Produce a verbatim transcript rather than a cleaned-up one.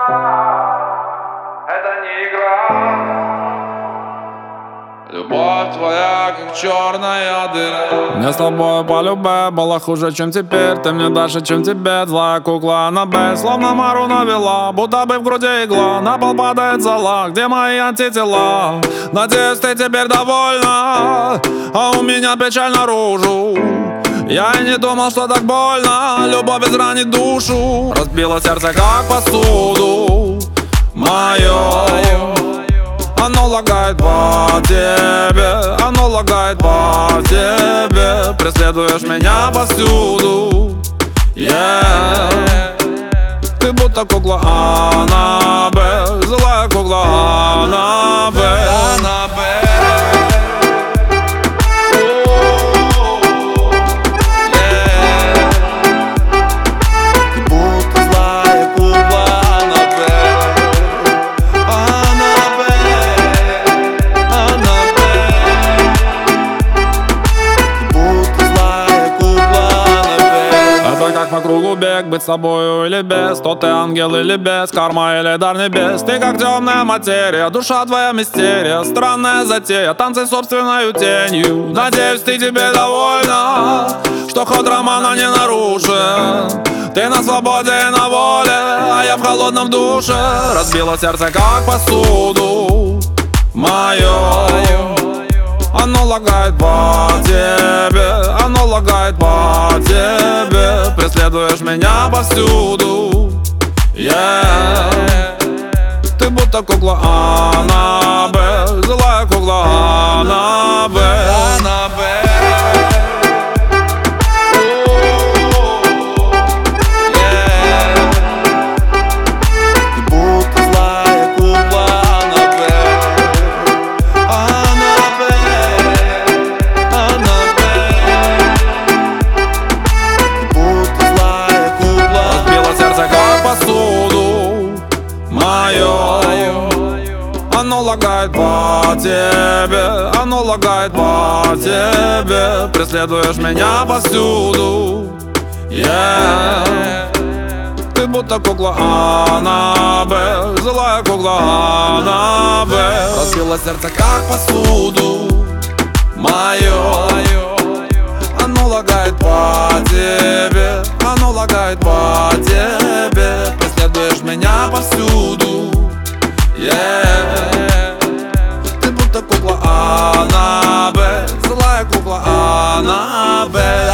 Это не игра. Любовь твоя, как черная дыра. Мне с тобой по любе было хуже, чем теперь. Ты мне дальше, чем тебе. Злая кукла на Б, словно Мару навела, будто бы в груди игла. На пол падает зола, где мои антитела? Надеюсь, ты теперь довольна, а у меня печаль наружу. Я и не думал, что так больно. Любовь изранит душу. Разбила сердце, как посуду мое. Оно лагает по тебе, оно лагает по тебе. Преследуешь меня повсюду, yeah. Ты будто кукла Аннабель, злая кукла Аннабель. По кругу бег, быть с тобою или без. То ты ангел или без, карма или дар небес. Ты как темная материя, душа твоя мистерия. Странная затея, танцы собственною тенью. Надеюсь, ты тебе довольна, что ход романа не нарушен. Ты на свободе и на воле, а я в холодном душе. Разбила сердце, как посуду мое. Оно лагает по тебе, оно лагает по тебе. Преследуешь меня повсюду, yeah. Ты будто кукла Аннабель, злая кукла Аннабель. Оно лагает по тебе, оно лагает по тебе. Преследуешь меня повсюду, yeah. Ты будто кукла Аннабель, злая кукла Аннабель. Разбила сердце, как посуду мое. Оно лагает по тебе, оно лагает по тебе. Преследуешь меня повсюду, yeah. Ты будто кукла Аннабель, злая кукла Аннабель.